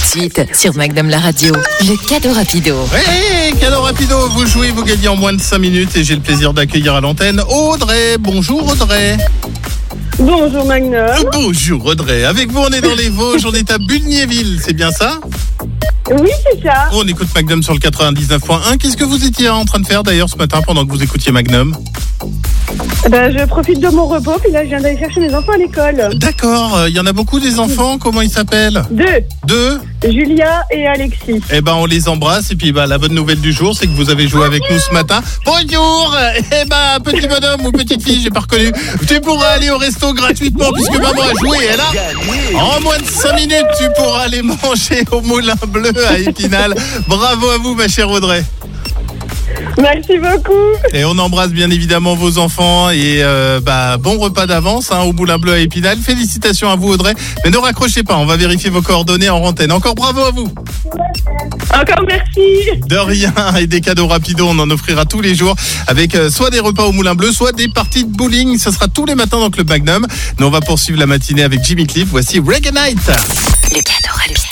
suite sur Magnum la radio, le cadeau rapido. Hey, cadeau rapido, vous jouez, vous gagnez en moins de 5 minutes et j'ai le plaisir d'accueillir à l'antenne Audrey. Bonjour Audrey. Bonjour Magnum. Bonjour Audrey. Avec vous, on est dans les Vosges, on est à Bulgnéville, c'est bien ça? Oui, c'est ça. On écoute Magnum sur le 99.1. Qu'est-ce que vous étiez en train de faire d'ailleurs ce matin pendant que vous écoutiez Magnum? Je profite de mon repos, puis là je viens d'aller chercher mes enfants à l'école. D'accord, il y en a beaucoup des enfants, comment ils s'appellent? Deux? Julia et Alexis. Eh ben on les embrasse et puis la bonne nouvelle du jour c'est que vous avez joué avec nous ce matin. Bonjour. Petit bonhomme ou petite fille, j'ai pas reconnu. Tu pourras aller au resto gratuitement puisque maman a joué, elle a. En moins de 5 minutes tu pourras aller manger au Moulin Bleu à Épinal. Bravo à vous ma chère Audrey. Merci beaucoup. Et on embrasse bien évidemment vos enfants et bon repas d'avance au Moulin Bleu à Épinal. Félicitations à vous Audrey, mais ne raccrochez pas, on va vérifier vos coordonnées en antenne. Encore bravo à vous. Encore merci. De rien, et des cadeaux rapidos, on en offrira tous les jours avec soit des repas au Moulin Bleu, soit des parties de bowling. Ce sera tous les matins dans le Club Magnum. Nous on va poursuivre la matinée avec Jimmy Cliff. Voici Reggae Night. Le cadeau rapido.